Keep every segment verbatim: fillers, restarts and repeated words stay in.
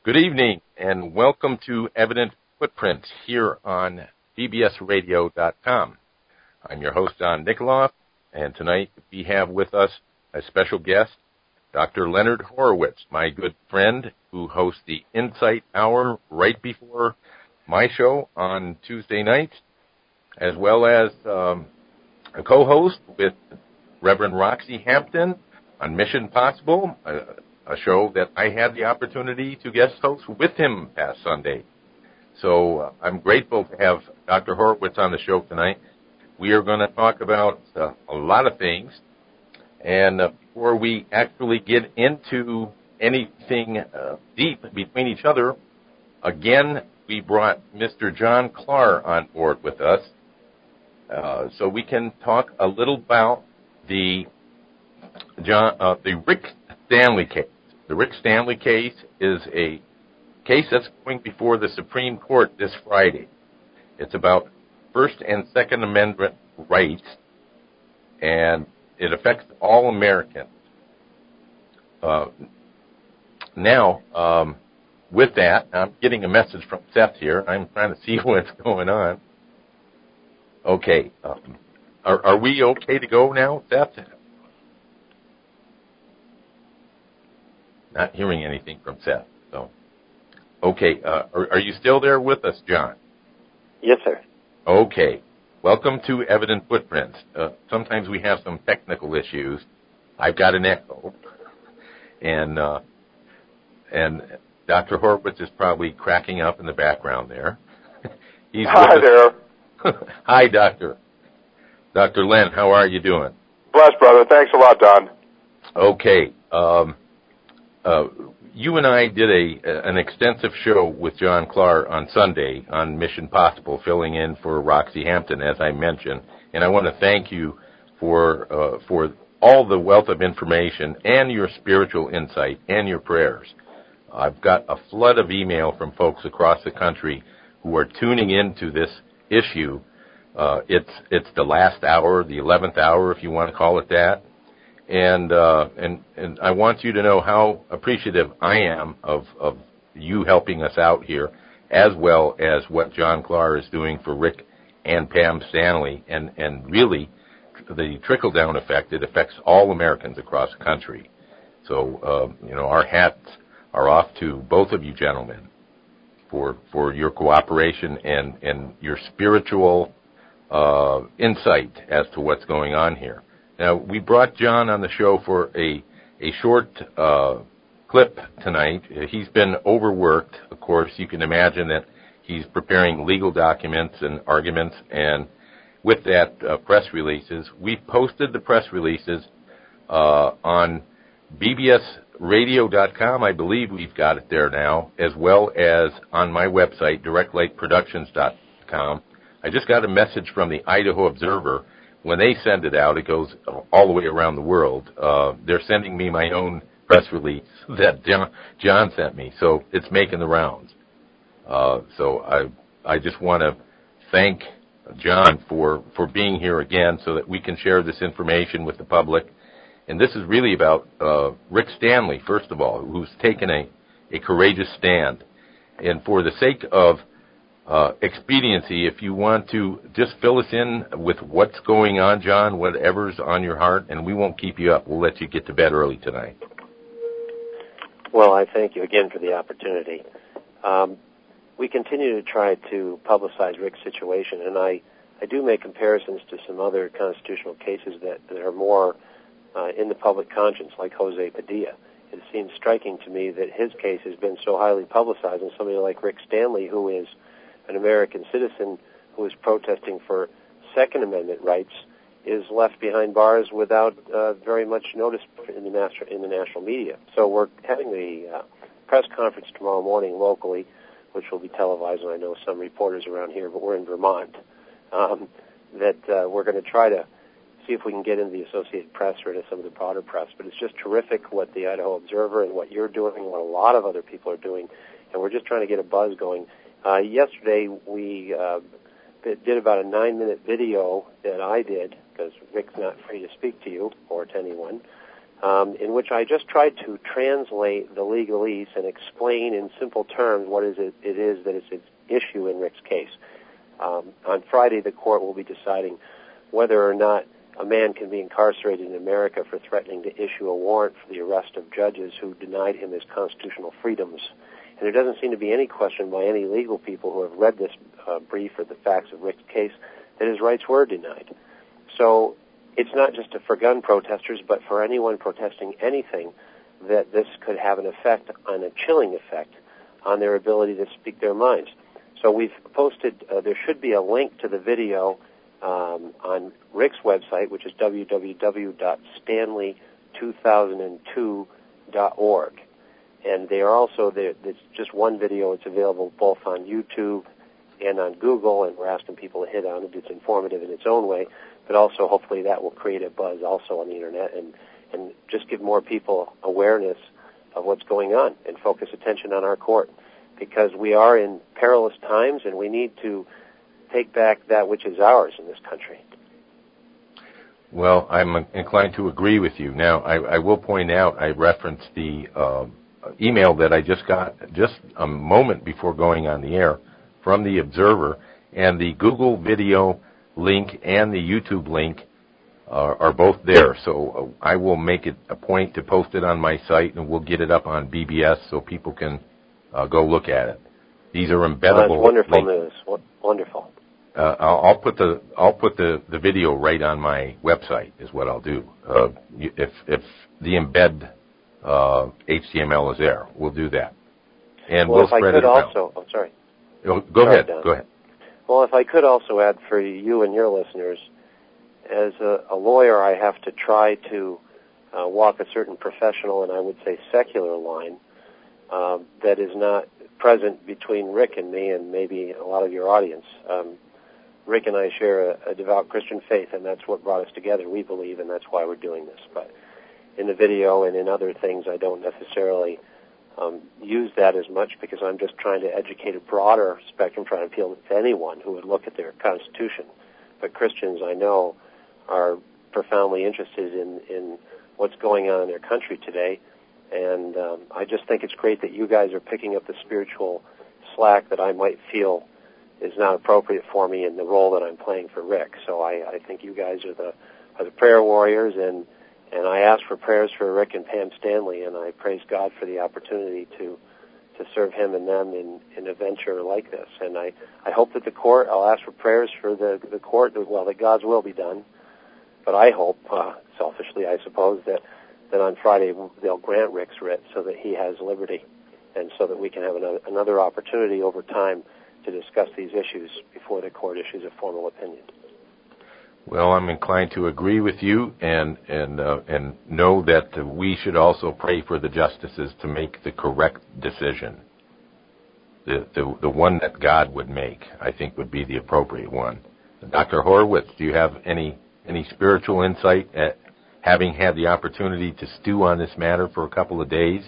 Good evening, and welcome to Evident Footprints here on B B S radio dot com. I'm your host, Don Nikoloff, and tonight we have with us a special guest, Doctor Leonard Horowitz, my good friend who hosts the Insight Hour right before my show on Tuesday nights, as well as um, a co-host with Reverend Roxy Hampton on Mission Possible, a, a show that I had the opportunity to guest host with him past Sunday. So uh, I'm grateful to have Doctor Horowitz on the show tonight. We are going to talk about uh, a lot of things. And uh, before we actually get into anything uh, deep between each other, again, we brought Mister John Clark on board with us uh, so we can talk a little about the John, uh, the Rick Stanley case. The Rick Stanley case is a case that's going before the Supreme Court this Friday. It's about First and Second Amendment rights, and it affects all Americans. Uh, now, um, with that, I'm getting a message from Seth here. I'm trying to see what's going on. Okay. Um, are, are we okay to go now, Seth? Not hearing anything from Seth. So, okay. Uh, are, are you still there with us, John? Yes, sir. Okay. Welcome to Evident Footprints. Uh, sometimes we have some technical issues. I've got an echo, and uh, and Doctor Horowitz is probably cracking up in the background there. He's Hi there. Hi, Doctor. Doctor Len, how are you doing? Bless, brother. Thanks a lot, Don. Okay. Um, uh, you and I did a an extensive show with John Clark on Sunday on Mission Possible, filling in for Roxy Hampton, as I mentioned. And I want to thank you for uh, for all the wealth of information and your spiritual insight and your prayers. I've got a flood of email from folks across the country who are tuning into this issue. Uh, it's it's the last hour, the eleventh hour, if you want to call it that. And, uh, and, and I want you to know how appreciative I am of, of you helping us out here, as well as what John Clark is doing for Rick and Pam Stanley. And, and really, the trickle-down effect, it affects all Americans across the country. So, uh, you know, our hats are off to both of you gentlemen for, for your cooperation and, and your spiritual, uh, insight as to what's going on here. Now, we brought John on the show for a a short uh, clip tonight. He's been overworked. Of course, you can imagine that he's preparing legal documents and arguments, and with that, uh, press releases. We posted the press releases uh, on B B S radio dot com. I believe we've got it there now, as well as on my website, direct light productions dot com. I just got a message from the Idaho Observer. When they send it out, it goes all the way around the world. Uh, they're sending me my own press release that John, John sent me, so it's making the rounds. Uh, so I I just want to thank John for, for being here again so that we can share this information with the public. And this is really about uh, Rick Stanley, first of all, who's taken a, a courageous stand. And for the sake of Uh, expediency, if you want to just fill us in with what's going on, John, whatever's on your heart, and we won't keep you up. We'll let you get to bed early tonight. Well, I thank you again for the opportunity. Um, we continue to try to publicize Rick's situation, and I, I do make comparisons to some other constitutional cases that, that are more uh, in the public conscience, like Jose Padilla. It seems striking to me that his case has been so highly publicized, and somebody like Rick Stanley, who is an American citizen who is protesting for Second Amendment rights, is left behind bars without uh, very much notice in the, national, in the national media. So we're having a uh, press conference tomorrow morning locally, which will be televised, and I know some reporters around here, but we're in Vermont, um, that uh, we're going to try to see if we can get into the Associated Press or into some of the broader press. But it's just terrific what the Idaho Observer and what you're doing and what a lot of other people are doing, and we're just trying to get a buzz going. Uh, yesterday, we uh, did about a nine-minute video that I did, because Rick's not free to speak to you or to anyone, um, in which I just tried to translate the legalese and explain in simple terms what is it, it is that is at issue in Rick's case. Um, on Friday, the court will be deciding whether or not a man can be incarcerated in America for threatening to issue a warrant for the arrest of judges who denied him his constitutional freedoms. And there doesn't seem to be any question by any legal people who have read this uh, brief or the facts of Rick's case that his rights were denied. So it's not just for gun protesters, but for anyone protesting anything, that this could have an effect, on a chilling effect, on their ability to speak their minds. So we've posted, uh, there should be a link to the video um, on Rick's website, which is w w w dot stanley two thousand two dot org. And they are also there. It's just one video. It's available both on YouTube and on Google, and we're asking people to hit on it. It's informative in its own way, but also hopefully that will create a buzz also on the internet and, and just give more people awareness of what's going on and focus attention on our court, because we are in perilous times and we need to take back that which is ours in this country. Well, I'm inclined to agree with you. Now, I, I will point out, I referenced the uh, email that I just got just a moment before going on the air from the Observer, and the Google video link and the YouTube link are, are both there. So uh, I will make it a point to post it on my site, and we'll get it up on B B S so people can uh, go look at it. These are embeddable. That's wonderful links. news. Wonderful. Uh, I'll, I'll put the I'll put the, the video right on my website is what I'll do. Uh, if if the embed uh, H T M L is there, we'll do that, and well, we'll if I spread could it around. also, I'm sorry. Oh, go sorry, ahead. Don. Go ahead. Well, if I could also add for you and your listeners, as a, a lawyer, I have to try to uh, walk a certain professional and I would say secular line uh, that is not present between Rick and me and maybe a lot of your audience. Um, Rick and I share a, a devout Christian faith, and that's what brought us together, we believe, and that's why we're doing this. But in the video and in other things, I don't necessarily um, use that as much because I'm just trying to educate a broader spectrum, trying to appeal to anyone who would look at their Constitution. But Christians, I know, are profoundly interested in, in what's going on in their country today, and um, I just think it's great that you guys are picking up the spiritual slack that I might feel is not appropriate for me in the role that I'm playing for Rick. So I, I think you guys are the are the prayer warriors, and and I ask for prayers for Rick and Pam Stanley, and I praise God for the opportunity to to serve him and them in, in a venture like this. And I, I hope that the court, I'll ask for prayers for the the court, well, that God's will be done. But I hope, uh, selfishly, I suppose, that, that on Friday they'll grant Rick's writ so that he has liberty, and so that we can have another, another opportunity over time to discuss these issues before the court issues a formal opinion. Well, I'm inclined to agree with you, and and uh, and know that uh, we should also pray for the justices to make the correct decision. The, the the one that God would make, I think, would be the appropriate one. Doctor Horowitz, do you have any any spiritual insight at having had the opportunity to stew on this matter for a couple of days?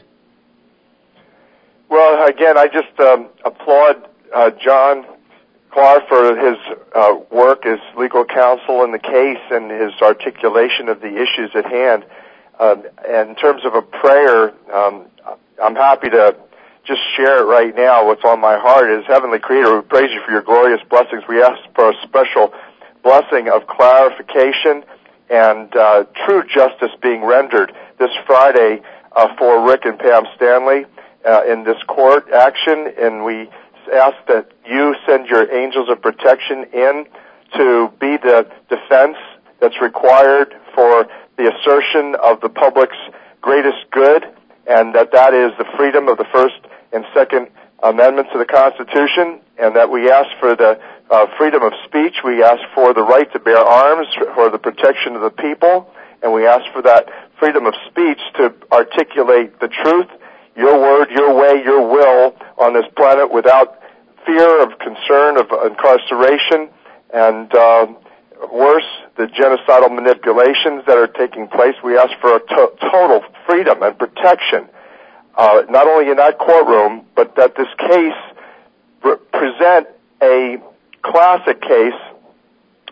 Well, again, I just um, applaud uh, John Clark for his uh, work as legal counsel in the case and his articulation of the issues at hand. Um, and in terms of a prayer, um, I'm happy to just share it right now. What's on my heart is, Heavenly Creator, we praise you for your glorious blessings. We ask for a special blessing of clarification and uh, true justice being rendered this Friday uh, for Rick and Pam Stanley uh, in this court action. And we ask that you send your angels of protection in to be the defense that's required for the assertion of the public's greatest good, and that that is the freedom of the First and Second Amendments to the Constitution, and that we ask for the uh, freedom of speech, we ask for the right to bear arms for the protection of the people, and we ask for that freedom of speech to articulate the truth, your word, your way, your will on this planet without fear of concern of incarceration and uh, worse, the genocidal manipulations that are taking place. We ask for a to- total freedom and protection, uh, not only in that courtroom, but that this case re- present a classic case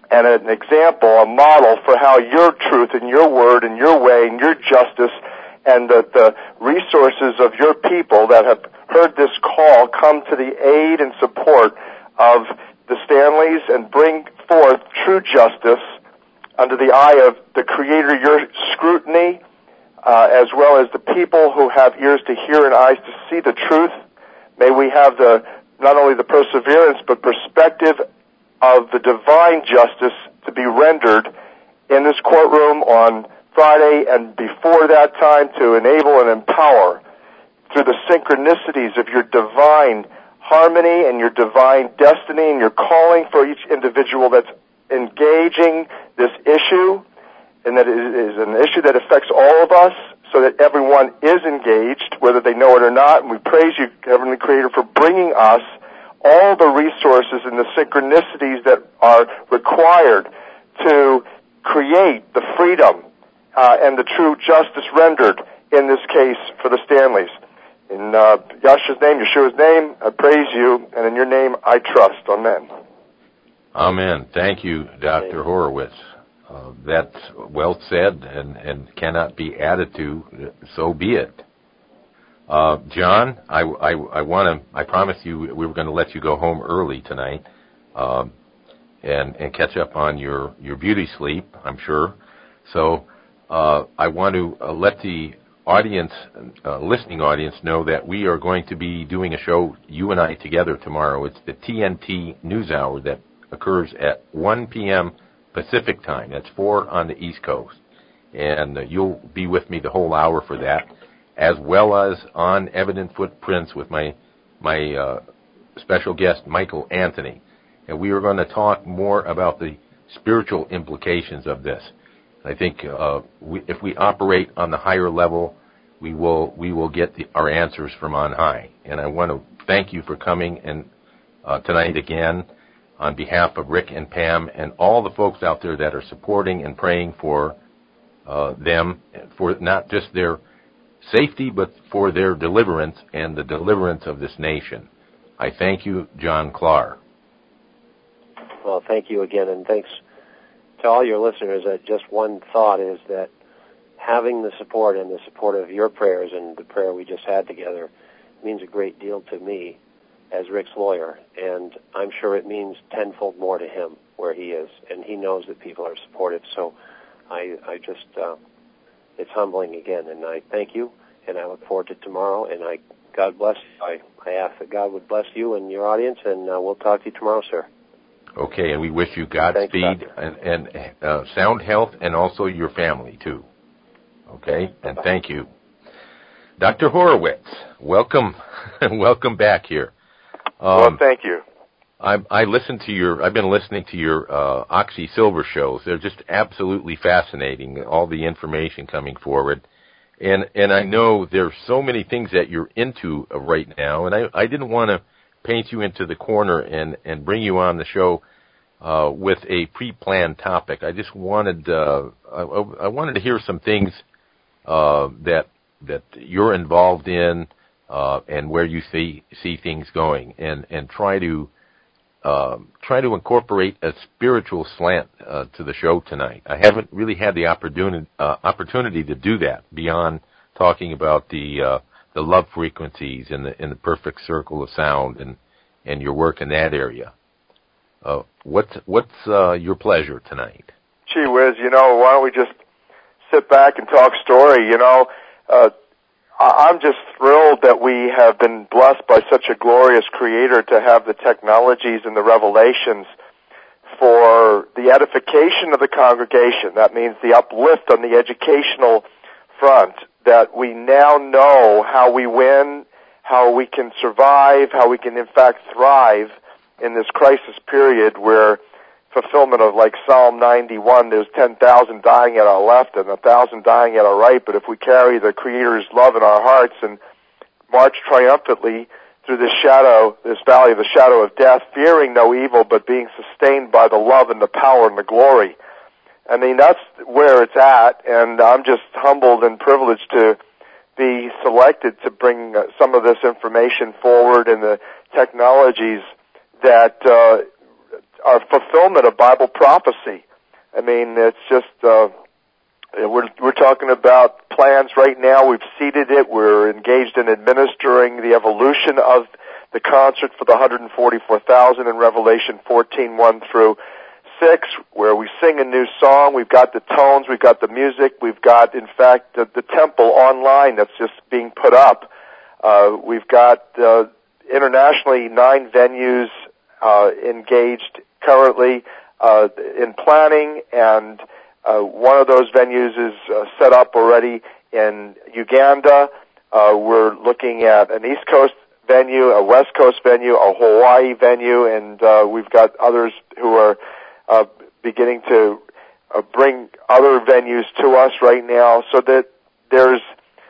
and an example, a model for how your truth and your word and your way and your justice and the, the resources of your people that have heard this call come to the aid and support of the Stanleys and bring forth true justice under the eye of the Creator, your scrutiny, uh, as well as the people who have ears to hear and eyes to see the truth. May we have the not only the perseverance but perspective of the divine justice to be rendered in this courtroom on Friday and before that time to enable and empower through the synchronicities of your divine harmony and your divine destiny and your calling for each individual that's engaging this issue, and that it is an issue that affects all of us, so that everyone is engaged, whether they know it or not. And we praise you, Heavenly Creator, for bringing us all the resources and the synchronicities that are required to create the freedom uh, and the true justice rendered in this case for the Stanleys. In uh, Yahshua's name, Yeshua's name, I praise you, and in your name I trust. Amen. Amen. Thank you, Doctor Horowitz. Uh, that's well said and, and cannot be added to. So be it. Uh, John, I, I, I want to, I promised you we were going to let you go home early tonight, um, and, and catch up on your, your beauty sleep, I'm sure. So, uh, I want to uh, let the audience, uh, listening audience know that we are going to be doing a show, you and I together tomorrow. It's the T N T News Hour that occurs at one p.m. Pacific time. That's four on the East Coast. And uh, you'll be with me the whole hour for that, as well as on Evident Footprints with my my uh, special guest, Michael Anthony. And we are going to talk more about the spiritual implications of this. I think uh, we, if we operate on the higher level, we will we will get the, our answers from on high. And I want to thank you for coming and uh, tonight again on behalf of Rick and Pam and all the folks out there that are supporting and praying for uh, them, for not just their safety, but for their deliverance and the deliverance of this nation. I thank you, John Clark. Well, thank you again, and thanks to all your listeners. Uh, just one thought is that having the support and the support of your prayers and the prayer we just had together means a great deal to me as Rick's lawyer, and I'm sure it means tenfold more to him where he is, and he knows that people are supportive. So I, I just, uh, it's humbling again, and I thank you, and I look forward to tomorrow, and I, God bless you. I, I ask that God would bless you and your audience, and uh, we'll talk to you tomorrow, sir. Okay, and we wish you Godspeed and, and uh, sound health, and also your family, too. Okay, and thank you. Doctor Horowitz, welcome, welcome back here. Um, well, thank you. I, I listened to your. I've been listening to your uh, Oxy Silver shows. They're just absolutely fascinating. All the information coming forward, and and I know there's so many things that you're into right now. And I, I didn't want to paint you into the corner and, and bring you on the show uh, with a pre-planned topic. I just wanted uh, I, I wanted to hear some things uh, that that you're involved in. Uh, and where you see see things going, and, and try to um, try to incorporate a spiritual slant uh, to the show tonight. I haven't really had the opportunity uh, opportunity to do that beyond talking about the uh, the love frequencies and the in the perfect circle of sound and, and your work in that area. Uh, what's what's uh, your pleasure tonight? Gee whiz, you know, why don't we just sit back and talk story? You know. Uh, I'm just thrilled that we have been blessed by such a glorious Creator to have the technologies and the revelations for the edification of the congregation. That means the uplift on the educational front, that we now know how we win, how we can survive, how we can in fact thrive in this crisis period where fulfillment of like Psalm ninety-one, there's ten thousand dying at our left and one thousand dying at our right, but if we carry the Creator's love in our hearts and march triumphantly through this shadow, this valley of the shadow of death, fearing no evil, but being sustained by the love and the power and the glory. I mean, that's where it's at, and I'm just humbled and privileged to be selected to bring uh, some of this information forward and the technologies that uh, are fulfillment of Bible prophecy. I mean, it's just, uh, we're, we're talking about plans right now. We've seeded it. We're engaged in administering the evolution of the concert for the one hundred forty-four thousand in Revelation fourteen, one through six, where we sing a new song. We've got the tones. We've got the music. We've got, in fact, the, the temple online that's just being put up. Uh, we've got, uh, internationally nine venues, uh, engaged currently, uh, in planning, and, uh, one of those venues is uh, set up already in Uganda. Uh, we're looking at an East Coast venue, a West Coast venue, a Hawaii venue, and, uh, we've got others who are, uh, beginning to uh, bring other venues to us right now, so that there's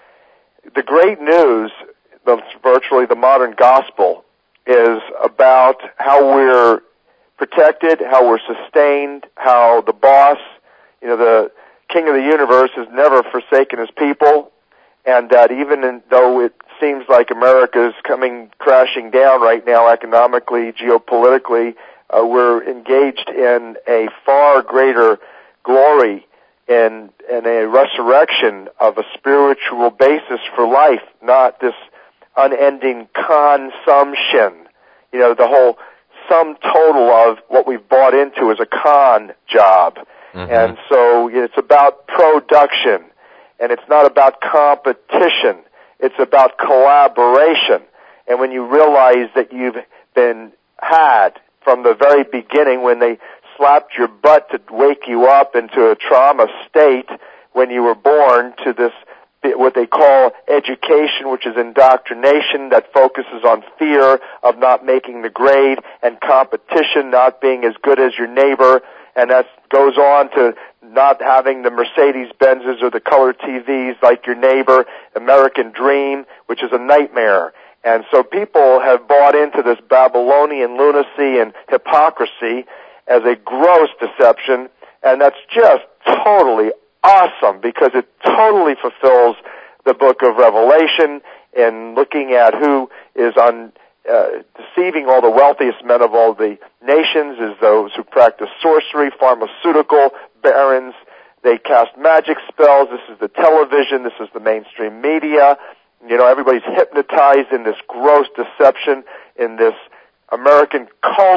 the great news. The, virtually the modern gospel is about how we're protected, how we're sustained, how the boss, you know, the king of the universe has never forsaken his people, and that even in, though it seems like America is coming crashing down right now economically, geopolitically, uh, we're engaged in a far greater glory and, and a resurrection of a spiritual basis for life, not this unending consumption. You know, the whole sum total of what we've bought into is a con job. Mm-hmm. And so it's about production, and it's not about competition. It's about collaboration. And when you realize that you've been had from the very beginning, when they slapped your butt to wake you up into a trauma state when you were born, to this what they call education, which is indoctrination that focuses on fear of not making the grade and competition, not being as good as your neighbor, and that goes on to not having the Mercedes-Benzes or the color T Vs like your neighbor, American dream, which is a nightmare. And so people have bought into this Babylonian lunacy and hypocrisy as a gross deception, and that's just totally awesome, because it totally fulfills the book of Revelation in looking at who is on uh, deceiving all the wealthiest men of all the nations, is those who practice sorcery, pharmaceutical barons. They cast magic spells. This is the television. This is the mainstream media. You know, everybody's hypnotized in this gross deception, in this American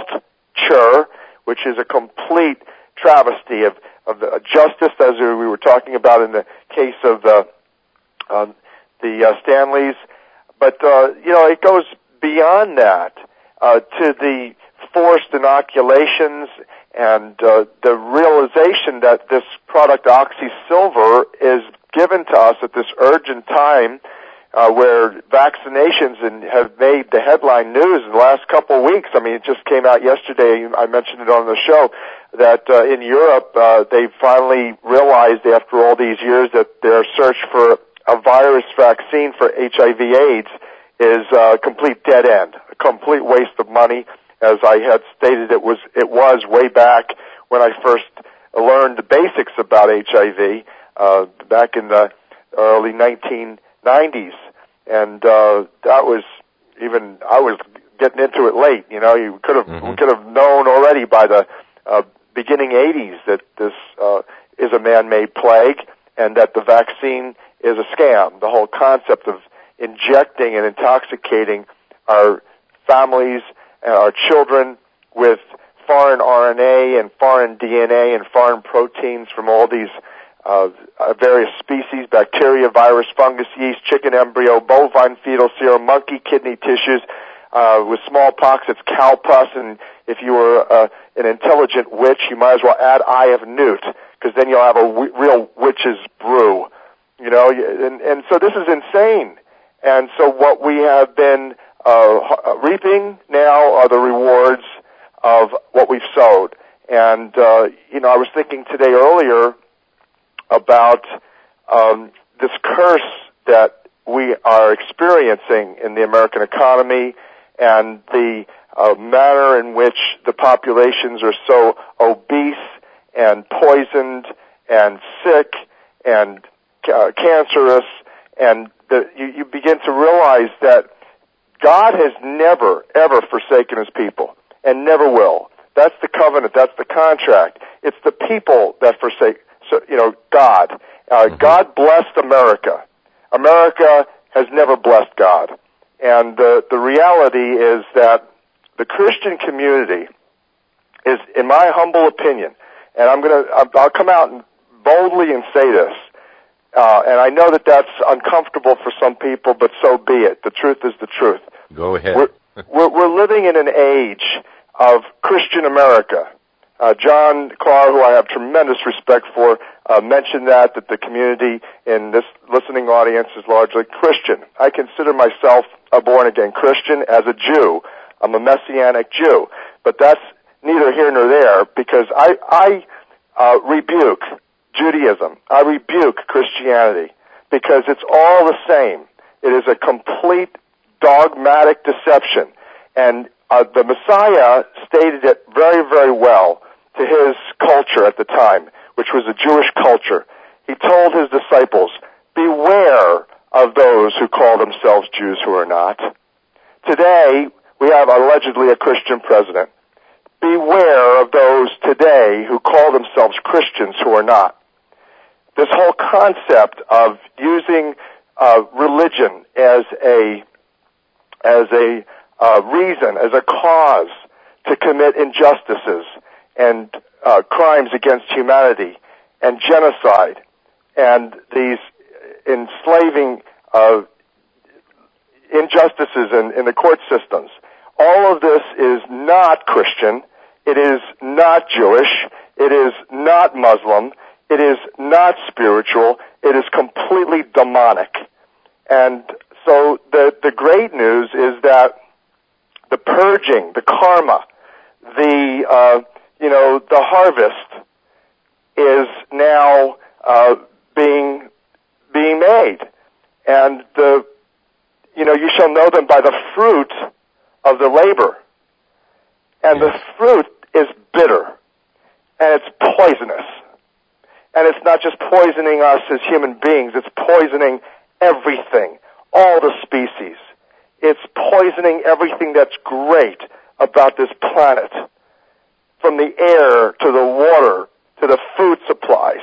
culture, which is a complete travesty of of the justice, as we were talking about in the case of the um, the uh, Stanleys. But uh, you know, it goes beyond that uh, to the forced inoculations and uh, the realization that this product OxySilver is given to us at this urgent time, uh, where vaccinations and have made the headline news in the last couple of weeks. I mean, it just came out yesterday. I mentioned it on the show that uh, in Europe uh, they finally realized after all these years that their search for a virus vaccine for H I V AIDS is a complete dead end, a complete waste of money, as I had stated it was it was way back when I first learned the basics about H I V uh, back in the early nineteen nineties, and uh, that was even I was getting into it late. You know, you could have mm-hmm. we could have known already by the uh, beginning eighties that this uh, is a man-made plague and that the vaccine is a scam. The whole concept of injecting and intoxicating our families and our children with foreign R N A and foreign D N A and foreign proteins from all these uh, various species, bacteria, virus, fungus, yeast, chicken embryo, bovine fetal serum, monkey kidney tissues. Uh, with smallpox, it's cow pus, and if you were uh, an intelligent witch, you might as well add eye of newt, because then you'll have a w- real witch's brew. You know, and, and so this is insane. And so what we have been uh, reaping now are the rewards of what we've sowed. And, uh, you know, I was thinking today earlier about um, this curse that we are experiencing in the American economy, and the uh, manner in which the populations are so obese and poisoned and sick and uh, cancerous, and the, you, you begin to realize that God has never, ever forsaken his people, and never will. That's the covenant. That's the contract. It's the people that forsake, so, you know, God. Uh, mm-hmm. God blessed America. America has never blessed God. And the, the reality is that the Christian community is, in my humble opinion, and I'm gonna, I'll come out and boldly and say this, uh, and I know that that's uncomfortable for some people, but so be it. The truth is the truth. Go ahead. We're, we're, we're living in an age of Christian America. Uh, John Clark, who I have tremendous respect for, uh, mentioned that, that the community in this listening audience is largely Christian. I consider myself a born-again Christian as a Jew. I'm a Messianic Jew. But that's neither here nor there, because I, I uh, rebuke Judaism. I rebuke Christianity, because it's all the same. It is a complete dogmatic deception. And uh, the Messiah stated it very, very well to his culture at the time, which was a Jewish culture. He told his disciples, beware of those who call themselves Jews who are not. Today, we have allegedly a Christian president. Beware of those today who call themselves Christians who are not. This whole concept of using uh, religion as a as a uh, reason, as a cause to commit injustices and uh, crimes against humanity and genocide and these enslaving uh, injustices in, in the court systems. All of this is not Christian. It is not Jewish. It is not Muslim. It is not spiritual. It is completely demonic. And so the, the great news is that the purging, the karma, the, uh, you know, the harvest is now, uh, being, being made. And the, you know, you shall know them by the fruit of the labor. And yes. The fruit is bitter. And it's poisonous. And it's not just poisoning us as human beings, it's poisoning everything, all the species. It's poisoning everything that's great about this planet, from the air to the water to the food supplies.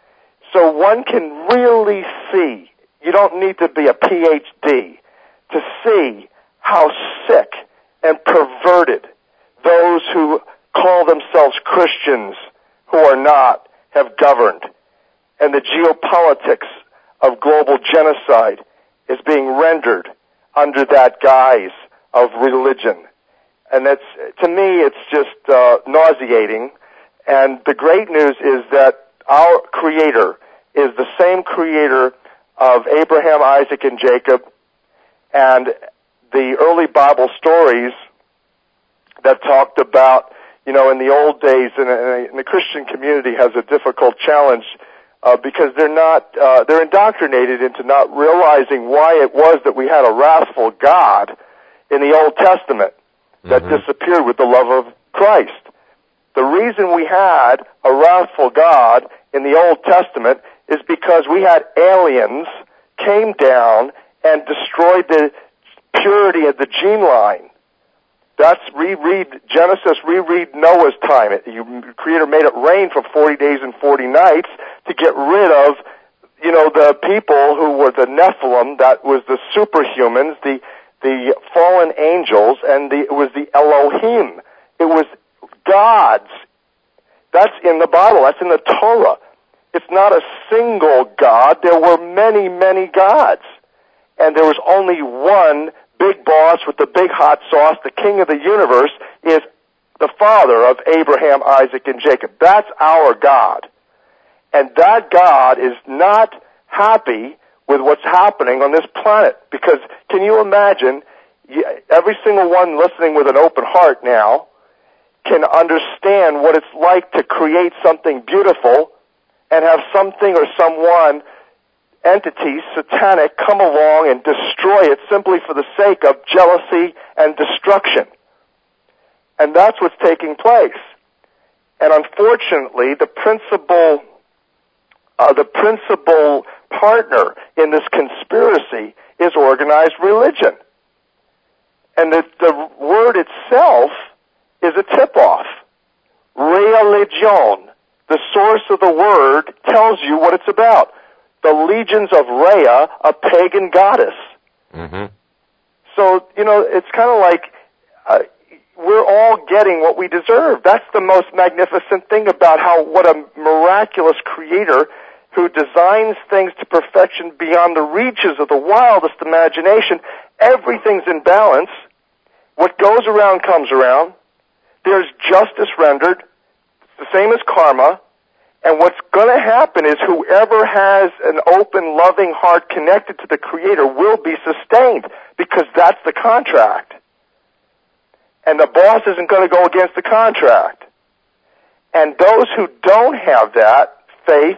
So one can really see, you don't need to be a P H D to see how sick and perverted those who call themselves Christians who are not have governed. And the geopolitics of global genocide is being rendered under that guise of religion. And that's, to me, it's just uh, nauseating. And the great news is that our Creator is the same Creator of Abraham, Isaac, and Jacob, and the early Bible stories that talked about, you know, in the old days, and, and the Christian community has a difficult challenge uh, because they're not, uh, they're indoctrinated into not realizing why it was that we had a wrathful God in the Old Testament that mm-hmm. disappeared with the love of Christ. The reason we had a wrathful God in the Old Testament is because we had aliens came down and destroyed the purity of the gene line. That's, reread Genesis, reread Noah's time. It, you, the Creator made it rain for forty days and forty nights to get rid of, you know, the people who were the Nephilim, that was the superhumans, the, the fallen angels, and the, it was the Elohim. It was gods. That's in the Bible. That's in the Torah. It's not a single God. There were many, many gods. And there was only one big boss with the big hot sauce. The king of the universe is the father of Abraham, Isaac, and Jacob. That's our God. And that God is not happy with what's happening on this planet. Because can you imagine, every single one listening with an open heart now can understand what it's like to create something beautiful and have something or someone, entity, satanic, come along and destroy it simply for the sake of jealousy and destruction. And that's what's taking place. And unfortunately, the principal, uh, the principal partner in this conspiracy is organized religion. And the, the word itself is a tip-off. Rea Legion, the source of the word, tells you what it's about. The legions of Rhea, a pagan goddess. Mm-hmm. So, you know, it's kind of like uh, we're all getting what we deserve. That's the most magnificent thing about how what a miraculous creator who designs things to perfection beyond the reaches of the wildest imagination. Everything's in balance. What goes around comes around. There's justice rendered. It's the same as karma. And what's going to happen is whoever has an open, loving heart connected to the Creator will be sustained, because that's the contract. And the boss isn't going to go against the contract. And those who don't have that faith,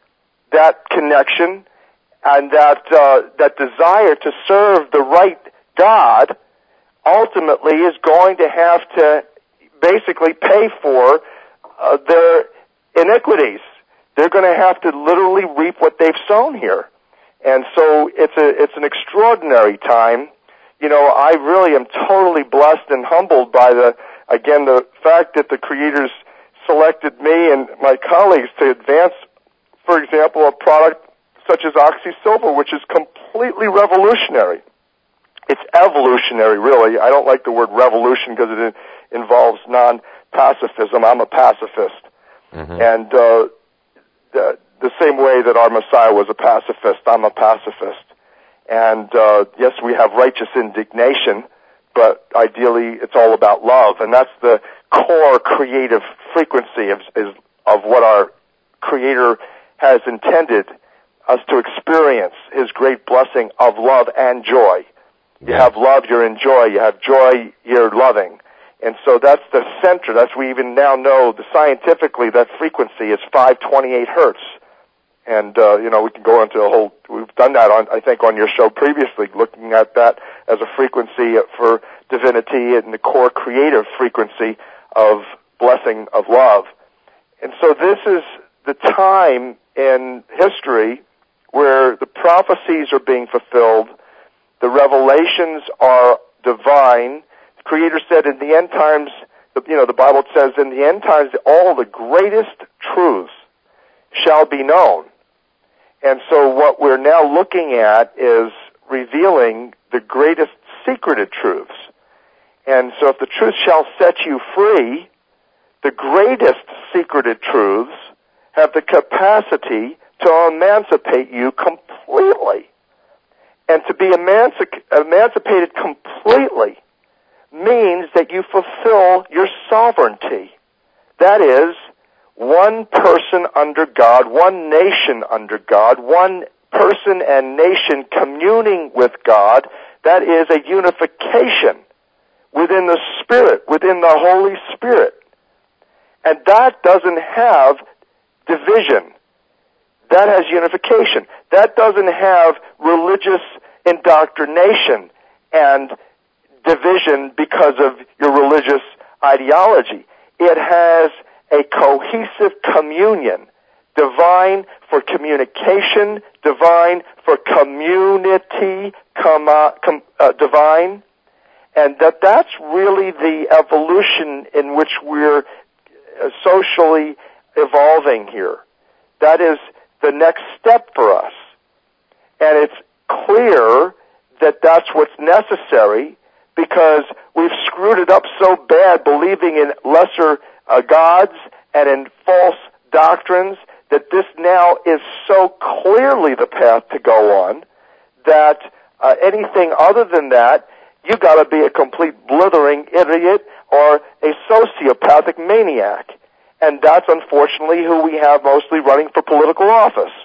that connection, and that uh, that desire to serve the right God, ultimately is going to have to basically pay for uh, their iniquities. They're going to have to literally reap what they've sown here. And so it's a it's an extraordinary time. You know, I really am totally blessed and humbled by the, again, the fact that the Creator's selected me and my colleagues to advance, for example, a product such as OxySilver, which is completely revolutionary. It's evolutionary, really. I don't like the word revolution because it involves non-pacifism. I'm a pacifist. Mm-hmm. And uh, the, the same way that our Messiah was a pacifist, I'm a pacifist. And uh, yes, we have righteous indignation, but ideally it's all about love. And that's the core creative frequency of, is, of what our Creator has intended us to experience, His great blessing of love and joy. You have love, you're in joy. You have joy, you're loving. And so that's the center. That's we even now know the scientifically that frequency is five twenty-eight hertz. And, uh, you know, we can go into a whole, we've done that on, I think, on your show previously, looking at that as a frequency for divinity and the core creative frequency of blessing of love. And so this is the time in history where the prophecies are being fulfilled, the revelations are divine. The Creator said in the end times, you know, the Bible says in the end times, all the greatest truths shall be known. And so what we're now looking at is revealing the greatest secreted truths. And so if the truth shall set you free, the greatest secreted truths have the capacity to emancipate you completely. And to be emanci- emancipated completely means that you fulfill your sovereignty. That is, one person under God, one nation under God, one person and nation communing with God. That is a unification within the Spirit, within the Holy Spirit. And that doesn't have division. That has unification. That doesn't have religious indoctrination and division because of your religious ideology. It has a cohesive communion, divine for communication, divine for community, com, com, uh, divine, and that that's really the evolution in which we're uh, socially evolving here. That is the next step for us. And it's clear that that's what's necessary because we've screwed it up so bad believing in lesser uh, gods and in false doctrines that this now is so clearly the path to go on that uh, anything other than that, you got to be a complete blithering idiot or a sociopathic maniac. And that's unfortunately who we have mostly running for political office.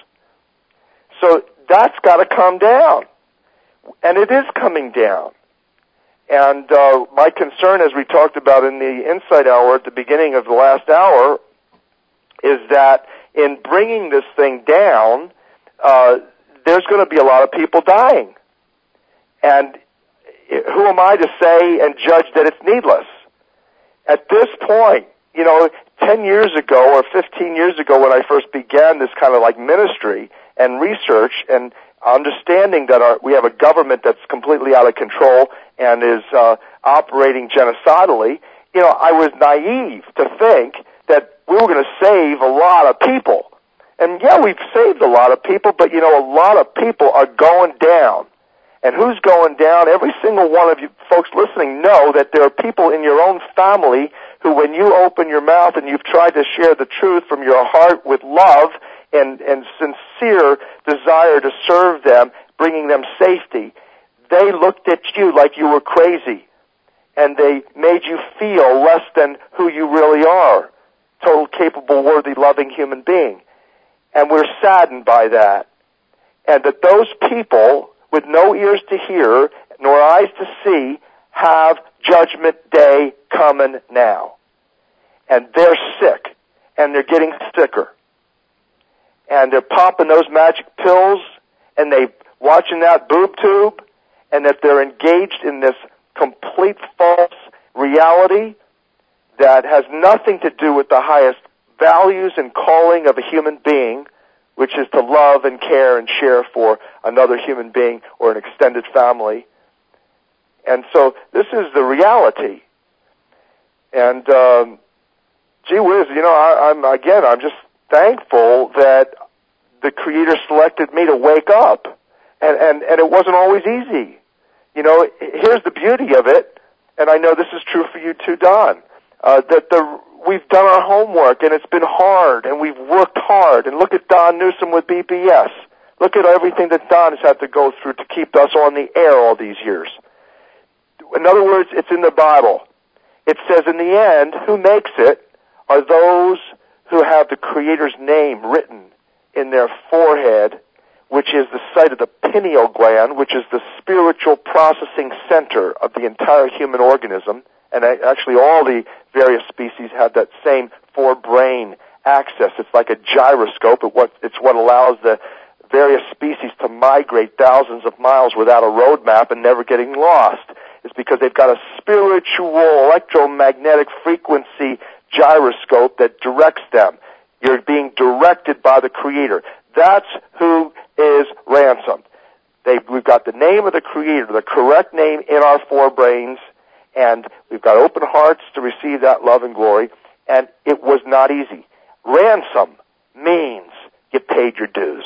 So that's got to come down. And it is coming down. And uh, my concern, as we talked about in the Insight Hour at the beginning of the last hour, is that in bringing this thing down, uh, there's going to be a lot of people dying. And who am I to say and judge that it's needless? At this point, you know, ten years ago or fifteen years ago when I first began this kind of like ministry and research and understanding that our, we have a government that's completely out of control and is uh, operating genocidally, you know, I was naive to think that we were going to save a lot of people. And yeah, we've saved a lot of people, but you know, a lot of people are going down. And who's going down? Every single one of you folks listening know that there are people in your own family who, when you open your mouth and you've tried to share the truth from your heart with love and, and sincere desire to serve them, bringing them safety, they looked at you like you were crazy. And they made you feel less than who you really are. Total, capable, worthy, loving human being. And we're saddened by that. And that those people with no ears to hear, nor eyes to see, have Judgment Day coming now. And they're sick. And they're getting sicker. And they're popping those magic pills, and they're watching that boob tube, and that they're engaged in this complete false reality that has nothing to do with the highest values and calling of a human being, which is to love and care and share for another human being or an extended family. And so this is the reality. And um, gee whiz, you know, I, I'm again, I'm just thankful that the Creator selected me to wake up, and and and it wasn't always easy. You know, here's the beauty of it, and I know this is true for you too, Don. Uh, that the we've done our homework, and it's been hard, and we've worked hard. And look at Don Newsom with B B S. Look at everything that Don has had to go through to keep us on the air all these years. In other words, it's in the Bible. It says in the end, who makes it are those who have the Creator's name written in their forehead, which is the site of the pineal gland, which is the spiritual processing center of the entire human organism. And actually all the various species have that same forebrain access. It's like a gyroscope. It's what allows the various species to migrate thousands of miles without a road map and never getting lost. It's because they've got a spiritual electromagnetic frequency gyroscope that directs them. You're being directed by the Creator. That's who is ransomed. They, we've got the name of the Creator, the correct name in our forebrains, and we've got open hearts to receive that love and glory, and it was not easy. Ransom means you paid your dues.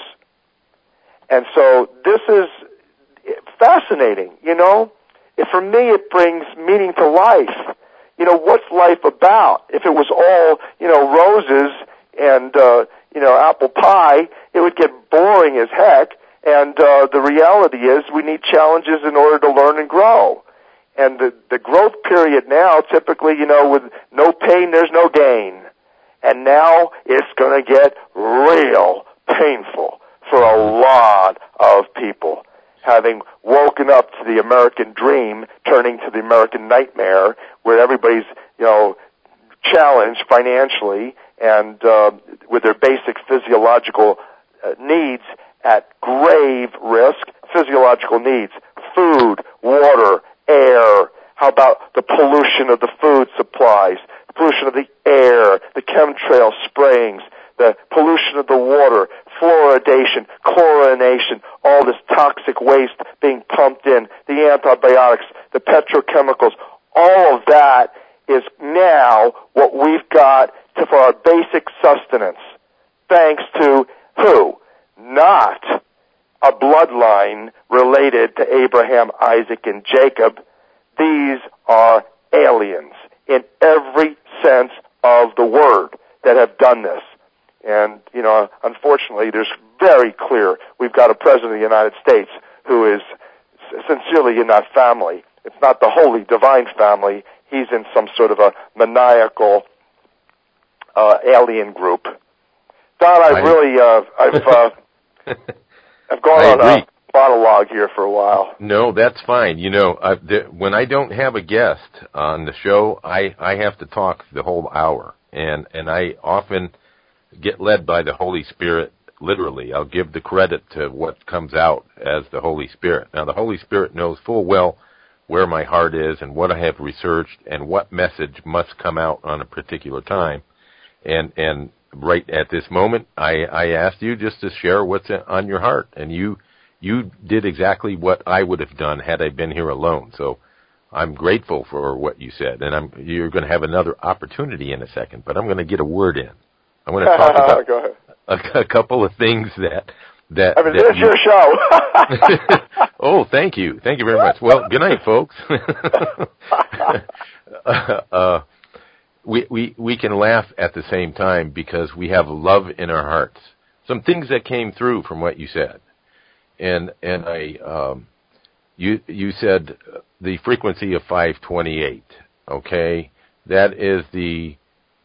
And so this is fascinating, you know. If for me it brings meaning to life. You know, what's life about? If it was all, you know, roses and, uh, you know, apple pie, it would get boring as heck. And uh, the reality is we need challenges in order to learn and grow. And the, the growth period now, typically, you know, with no pain, there's no gain. And now it's going to get real painful for a lot of people, having woken up to the American dream, turning to the American nightmare, where everybody's, you know, challenged financially and uh, with their basic physiological uh, needs at grave risk. Physiological needs: food, water, air. How about the pollution of the food supplies, the pollution of the air, the chemtrail sprayings, the pollution of the water, fluoridation, chlorination, all this toxic waste being pumped in, the antibiotics, the petrochemicals, all of that is now what we've got to, for our basic sustenance, thanks to who? Not a bloodline related to Abraham, Isaac, and Jacob. These are aliens in every sense of the word that have done this. And, you know, unfortunately, there's very clear we've got a president of the United States who is sincerely in that family. It's not the holy divine family. He's in some sort of a maniacal uh, alien group. Don, I've I... really, uh, I've, uh, I've gone on a monologue here for a while. No, that's fine. You know, uh, the, when I don't have a guest on the show, I, I have to talk the whole hour. And, and I often get led by the Holy Spirit, literally. I'll give the credit to what comes out as the Holy Spirit. Now, the Holy Spirit knows full well where my heart is and what I have researched and what message must come out on a particular time. And and right at this moment, I, I asked you just to share what's on your heart. And you you did exactly what I would have done had I been here alone. So I'm grateful for what you said, and I'm, you're going to have another opportunity in a second, but I'm going to get a word in. I'm going to talk about Go ahead. a, a couple of things that that. I mean, that this is you, your show. Oh, thank you, thank you very much. Well, good night, folks. uh, uh, we we we can laugh at the same time because we have love in our hearts. Some things that came through from what you said, and and I. Um, You you said the frequency of five twenty-eight. Okay, that is the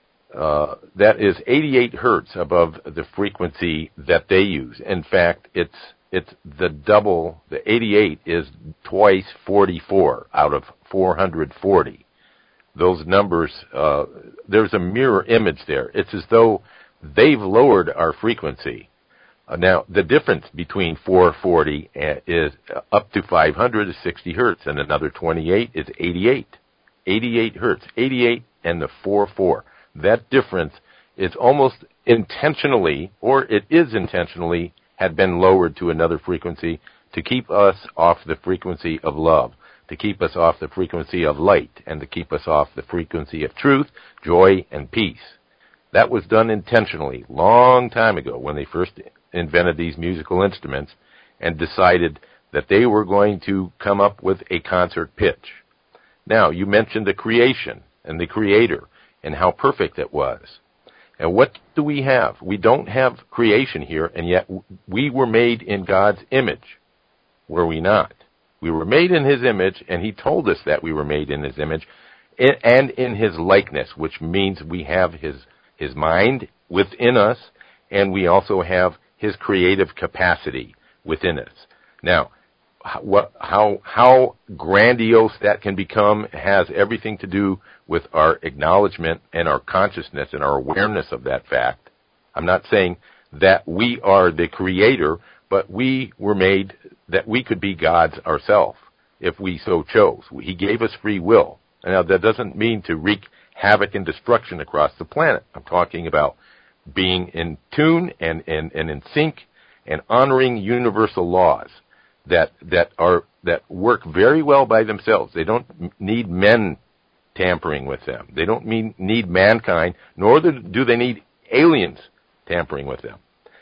uh, that is eighty-eight hertz above the frequency that they use. In fact, it's it's the double. The eighty-eight is twice forty-four out of four hundred forty. Those numbers, uh, there's a mirror image there. It's as though they've lowered our frequency. Uh, now, the difference between four forty is uh, up to five hundred is sixty hertz, and another twenty-eight is eighty-eight. eighty-eight hertz, eighty-eight and the four four. That difference is almost intentionally, or it is intentionally, had been lowered to another frequency to keep us off the frequency of love, to keep us off the frequency of light, and to keep us off the frequency of truth, joy, and peace. That was done intentionally, long time ago, when they first invented these musical instruments and decided that they were going to come up with a concert pitch. Now, you mentioned the creation and the creator and how perfect it was. And what do we have? We don't have creation here, and yet we were made in God's image, were we not? We were made in His image, and He told us that we were made in His image and in His likeness, which means we have His, His mind within us, and we also have His creative capacity within us. Now, what, how, how grandiose that can become has everything to do with our acknowledgement and our consciousness and our awareness of that fact. I'm not saying that we are the creator, but we were made that we could be gods ourselves if we so chose. He gave us free will. Now, that doesn't mean to wreak havoc and destruction across the planet. I'm talking about being in tune and, and, and in sync and honoring universal laws that that are that work very well by themselves. They don't need men tampering with them. They don't mean, need mankind, nor do they need aliens tampering with them.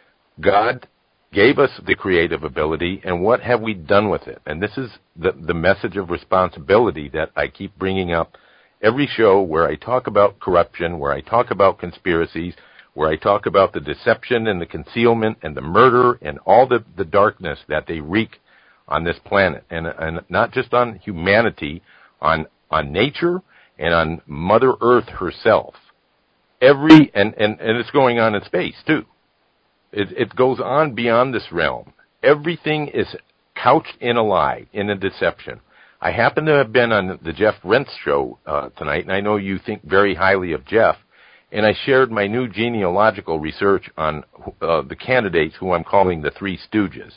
God gave us the creative ability, and what have we done with it? And this is the, the message of responsibility that I keep bringing up every show where I talk about corruption, where I talk about conspiracies, where I talk about the deception and the concealment and the murder and all the, the darkness that they wreak on this planet. And, and not just on humanity, on on nature and on Mother Earth herself. Every, and, and, and it's going on in space, too. It, it goes on beyond this realm. Everything is couched in a lie, in a deception. I happen to have been on the Jeff Rense show uh, tonight, and I know you think very highly of Jeff, and I shared my new genealogical research on uh, the candidates who I'm calling the Three Stooges.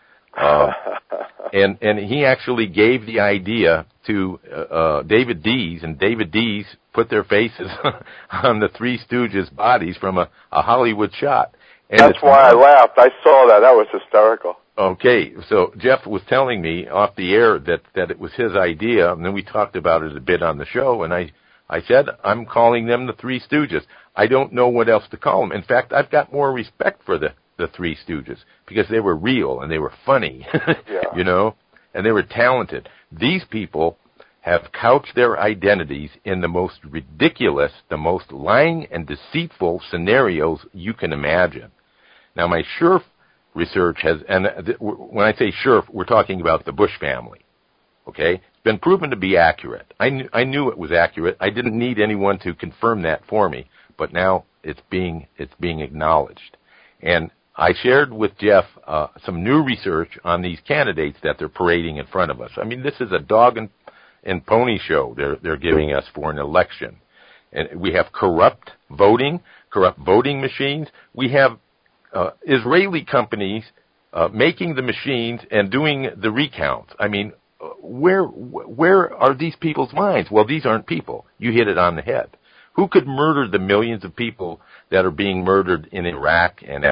Uh, and and he actually gave the idea to uh, uh, David Dees, and David Dees put their faces on the Three Stooges' bodies from a, a Hollywood shot. And that's why I laughed. I saw that. That was hysterical. Okay, so Jeff was telling me off the air that, that it was his idea, and then we talked about it a bit on the show, and I, I said, I'm calling them the Three Stooges. I don't know what else to call them. In fact, I've got more respect for the, the Three Stooges because they were real and they were funny, yeah. you know, and they were talented. These people have couched their identities in the most ridiculous, the most lying and deceitful scenarios you can imagine. Now, my Scherf research has, and when I say Scherf, we're talking about the Bush family, okay? It's been proven to be accurate. I knew, I knew it was accurate. I didn't need anyone to confirm that for me, but now it's being, it's being acknowledged. And I shared with Jeff uh, some new research on these candidates that they're parading in front of us. I mean, this is a dog and, and pony show they're, they're giving us for an election. And we have corrupt voting, corrupt voting machines. We have Uh, Israeli companies uh, making the machines and doing the recounts. I mean, where where are these people's minds? Well, these aren't people. You hit it on the head. Who could murder the millions of people that are being murdered in Iraq and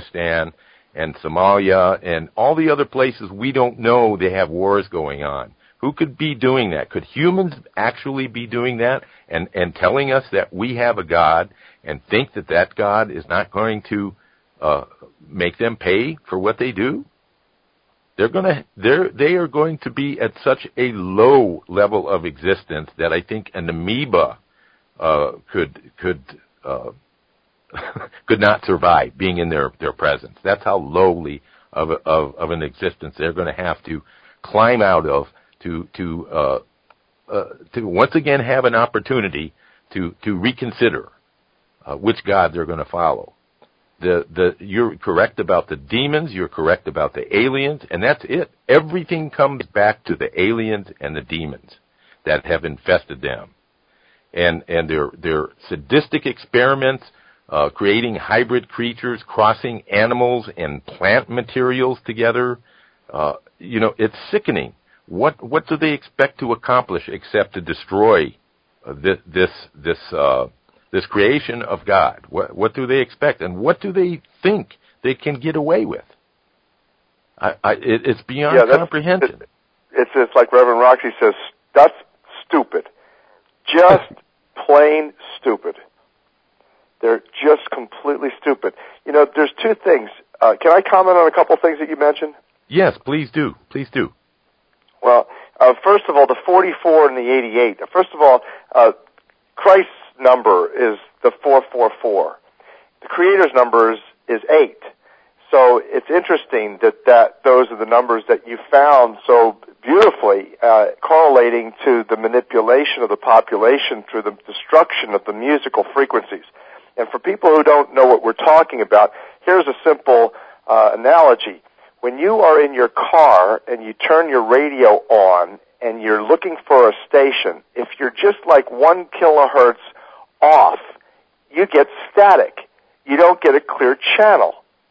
Afghanistan and Somalia and all the other places we don't know they have wars going on? Who could be doing that? Could humans actually be doing that and, and telling us that we have a God and think that that God is not going to uh, make them pay for what they do? They're gonna, they're, they are going to be at such a low level of existence that I think an amoeba uh, could could uh, could not survive being in their, their presence. That's how lowly of of, of an existence they're going to have to climb out of to to uh, uh, to once again have an opportunity to to reconsider uh, which God they're going to follow. The the you're correct about the demons, you're correct about the aliens, and that's it. Everything comes back to the aliens and the demons that have infested them. And and their their sadistic experiments, uh, creating hybrid creatures, crossing animals and plant materials together, uh, you know, it's sickening. What what do they expect to accomplish except to destroy uh, this this this uh, this creation of God? What what do they expect, and what do they think they can get away with? I, I, it, it's beyond yeah, comprehension. It, it's it's like Reverend Roxy says. That's stupid. Just plain stupid. They're just completely stupid. You know, there's two things. Uh, can I comment on a couple things that you mentioned? Yes, please do. Please do. Well, uh, first of all, the forty-four and the eighty-eight. First of all, uh, Christ's number is the four four four. The Creator's number is, is eight. So it's interesting that, that those are the numbers that you found so beautifully uh, correlating to the manipulation of the population through the destruction of the musical frequencies. And for people who don't know what we're talking about, here's a simple uh, analogy. When you are in your car and you turn your radio on and you're looking for a station, if you're just like one kilohertz off, you get static. You don't get a clear channel.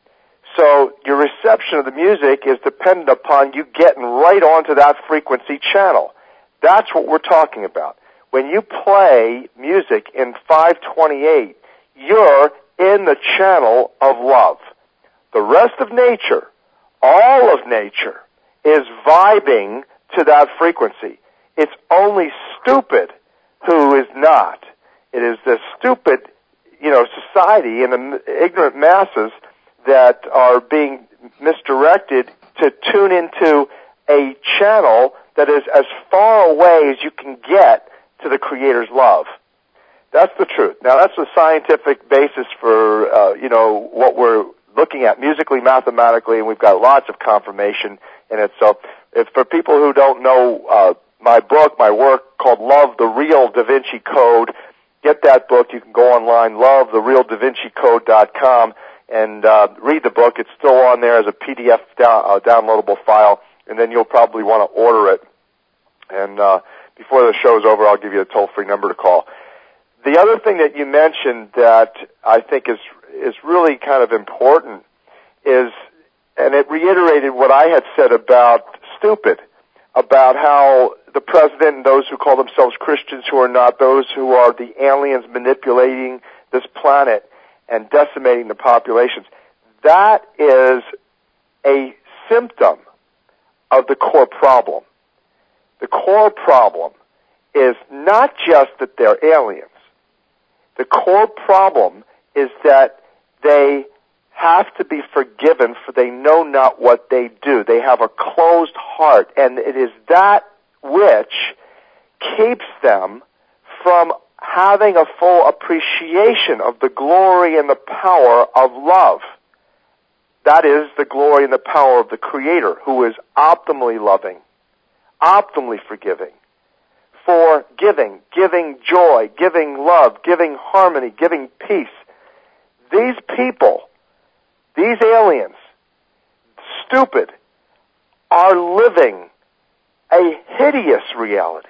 So your reception of the music is dependent upon you getting right onto that frequency channel. That's what we're talking about. When you play music in five twenty-eight, you're in the channel of love. The rest of nature, all of nature, is vibing to that frequency. It's only stupid who is not. It is the stupid, you know, society and the ignorant masses that are being misdirected to tune into a channel that is as far away as you can get to the Creator's love. That's the truth. Now, that's the scientific basis for, uh, you know, what we're looking at musically, mathematically, and we've got lots of confirmation in it. So if for people who don't know uh, my book, my work called Love, the Real Da Vinci Code, get that book. You can go online, love the real da vinci code dot com, and uh, read the book. It's still on there as a P D F down, uh, downloadable file, and then you'll probably want to order it. And uh, before the show's over, I'll give you a toll-free number to call. The other thing that you mentioned that I think is is really kind of important is, and it reiterated what I had said about stupid, about how the president and those who call themselves Christians who are not, those who are the aliens manipulating this planet and decimating the populations, that is a symptom of the core problem. The core problem is not just that they're aliens. The core problem is that they have to be forgiven, for they know not what they do. They have a closed heart, and it is that which keeps them from having a full appreciation of the glory and the power of love. That is the glory and the power of the Creator, who is optimally loving, optimally forgiving, forgiving, giving joy, giving love, giving harmony, giving peace. These people, these aliens, stupid, are living a hideous reality.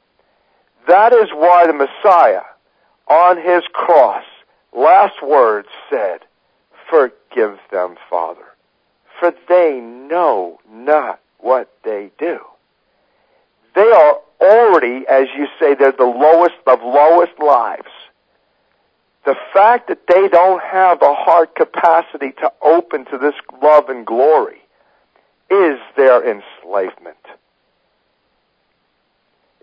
That is why the Messiah, on his cross, last words said, "Forgive them, Father, for they know not what they do." They are already, as you say, they're the lowest of lowest lives. The fact that they don't have the heart capacity to open to this love and glory is their enslavement.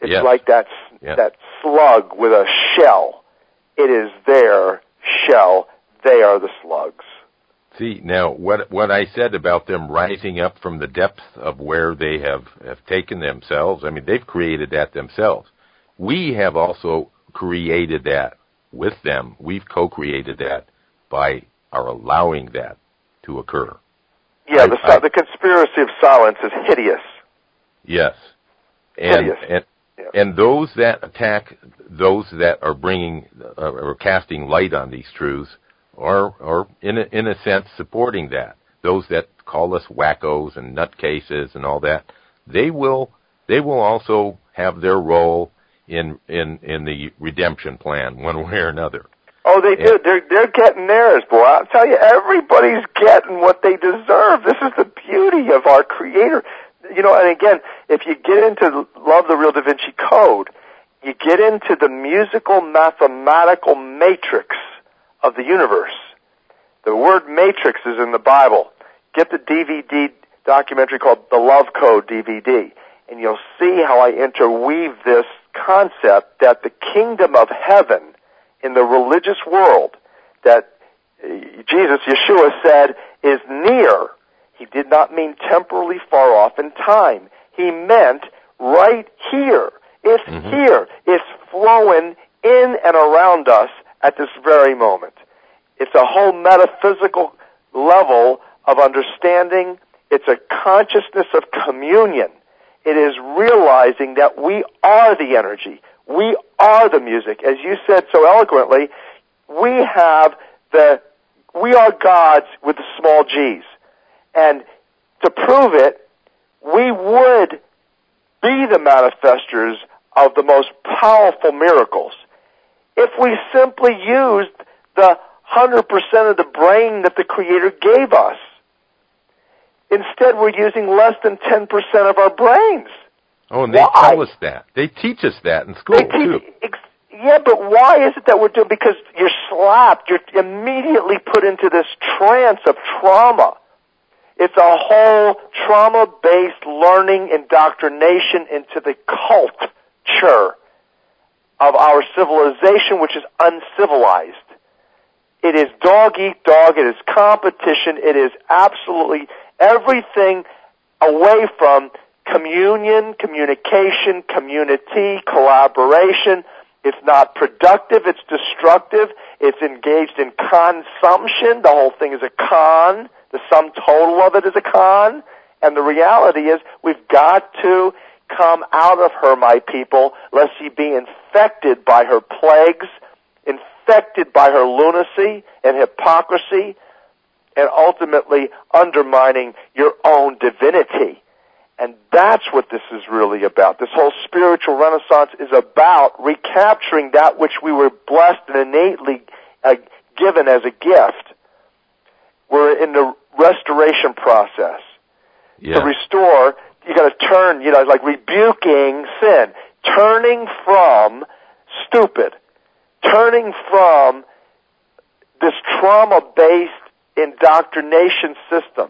It's yes. like that, yeah. that slug with a shell. It is their shell. They are the slugs. See, now, what what I said about them rising up from the depths of where they have, have taken themselves, I mean, they've created that themselves. We have also created that with them. We've co-created that by our allowing that to occur. Yeah, I, the, I, the conspiracy of silence is hideous. Yes. And, hideous. And, yeah. and those that attack, those that are bringing uh, or casting light on these truths, Or, or in a, in a sense, supporting that. Those that call us wackos and nutcases and all that, they will, they will also have their role in, in, in the redemption plan, one way or another. Oh, they do. They're, they're getting theirs, boy. I'll tell you, everybody's getting what they deserve. This is the beauty of our Creator. You know, and again, if you get into Love the Real Da Vinci Code, you get into the musical, mathematical matrix of the universe. The word matrix is in the Bible. Get the D V D documentary called The Love Code D V D, and you'll see how I interweave this concept that the kingdom of heaven in the religious world that Jesus, Yeshua said, is near. He did not mean temporally far off in time. He meant right here. It's mm-hmm. here. It's flowing in and around us at this very moment. It's a whole metaphysical level of understanding. It's a consciousness of communion. It is realizing that we are the energy. We are the music. As you said so eloquently, we have the, we are gods with the small g's. And to prove it, we would be the manifestors of the most powerful miracles if we simply used the one hundred percent of the brain that the Creator gave us. Instead, we're using less than ten percent of our brains. Oh, and they why? tell us that. They teach us that in school, they teach, too. Ex- yeah, but why is it that we're doing? Because you're slapped. You're immediately put into this trance of trauma. It's a whole trauma-based learning indoctrination into the culture of our civilization, which is uncivilized. It is dog eat dog. It is competition. It is absolutely everything away from communion, communication, community, collaboration. It's not productive. It's destructive. It's engaged in consumption. The whole thing is a con. The sum total of it is a con. And the reality is we've got to come out of her, my people, lest ye be infected by her plagues, infected by her lunacy and hypocrisy, and ultimately undermining your own divinity. And that's what this is really about. This whole spiritual renaissance is about recapturing that which we were blessed and innately uh, given as a gift. We're in the restoration process. Yeah. To restore, you got to turn, you know, like rebuking sin, turning from stupid, turning from this trauma-based indoctrination system.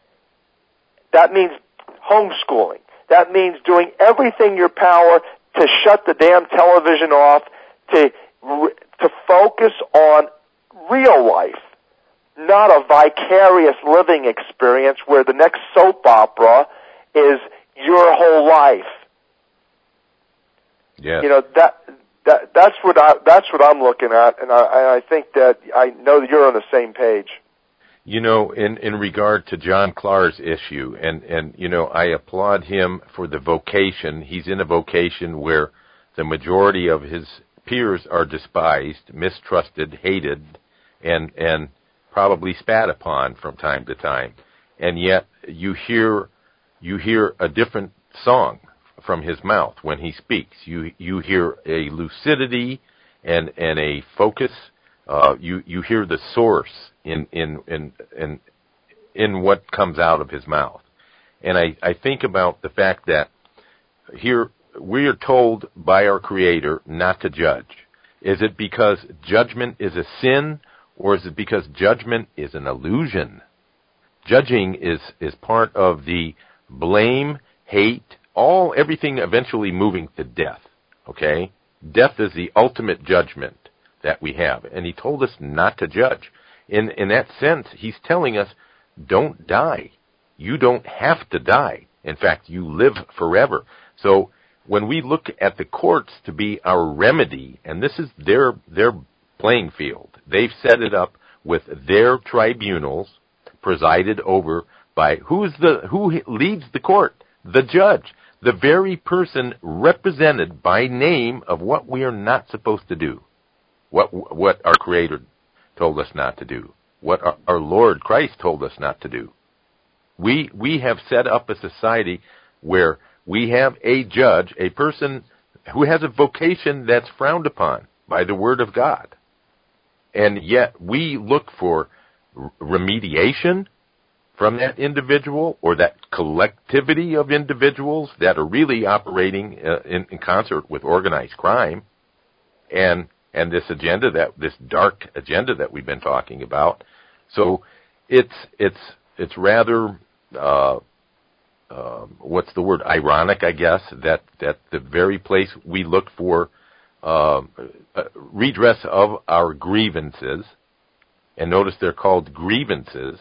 That means homeschooling. That means doing everything in your power to shut the damn television off, to to focus on real life, not a vicarious living experience where the next soap opera is your whole life. Yeah. You know, that that that's what I that's what I'm looking at, and I I think that I know that you're on the same page. You know, in, in regard to John Clar's issue, and, and, you know, I applaud him for the vocation. He's in a vocation where the majority of his peers are despised, mistrusted, hated, and, and probably spat upon from time to time. And yet you hear, you hear a different song from his mouth when he speaks. You, you hear a lucidity and, and a focus. Uh, you, you hear the source in, in, in, in, in what comes out of his mouth. And I, I think about the fact that here we are told by our Creator not to judge. Is it because judgment is a sin, or is it because judgment is an illusion? Judging is, is part of the blame, hate, all everything eventually moving to death, okay? Death is the ultimate judgment that we have, and he told us not to judge. In in that sense, he's telling us, don't die. You don't have to die. In fact, you live forever. So when we look at the courts to be our remedy, and this is their their playing field, they've set it up with their tribunals presided over by who's the who leads the court? The judge, the very person represented by name of what we are not supposed to do, what what our Creator told us not to do, what our, our Lord Christ told us not to do. We we have set up a society where we have a judge, a person who has a vocation that's frowned upon by the Word of God. And yet we look for remediation from that individual or that collectivity of individuals that are really operating uh, in, in concert with organized crime and and this agenda, that this dark agenda that we've been talking about. So it's it's it's rather uh, uh, what's the word? Ironic, I guess, that that the very place we look for uh, redress of our grievances, and notice they're called grievances.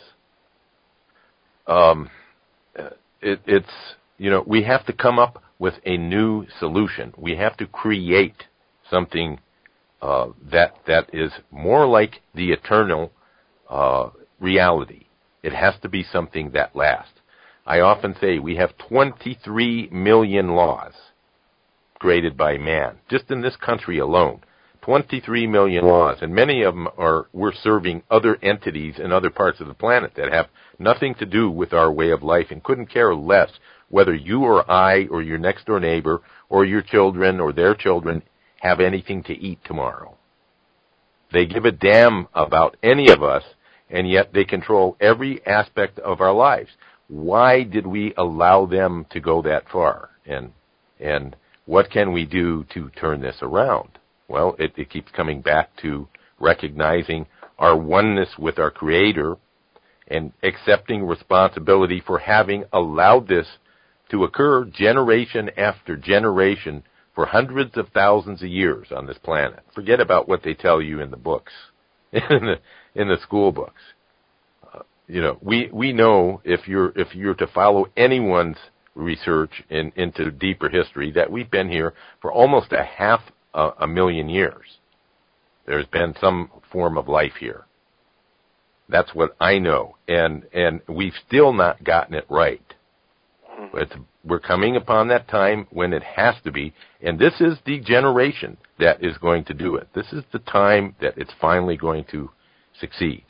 Um, it, it's you know we have to come up with a new solution. We have to create something uh, that that is more like the eternal uh, reality. It has to be something that lasts. I often say we have twenty-three million laws created by man, just in this country alone. twenty-three million laws, and many of them are we're serving other entities in other parts of the planet that have nothing to do with our way of life and couldn't care less whether you or I or your next door neighbor or your children or their children have anything to eat tomorrow. They give a damn about any of us, and yet they control every aspect of our lives. Why did we allow them to go that far? And and what can we do to turn this around? Well, it, it keeps coming back to recognizing our oneness with our Creator and accepting responsibility for having allowed this to occur generation after generation for hundreds of thousands of years on this planet. Forget about what they tell you in the books, in the in the school books. Uh, you know, we we know if you're if you're to follow anyone's research in, into deeper history that we've been here for almost a half a, a million years. There's been some form of life here. That's what I know, and and we've still not gotten it right. It's, we're coming upon that time when it has to be, and this is the generation that is going to do it. This is the time that it's finally going to succeed.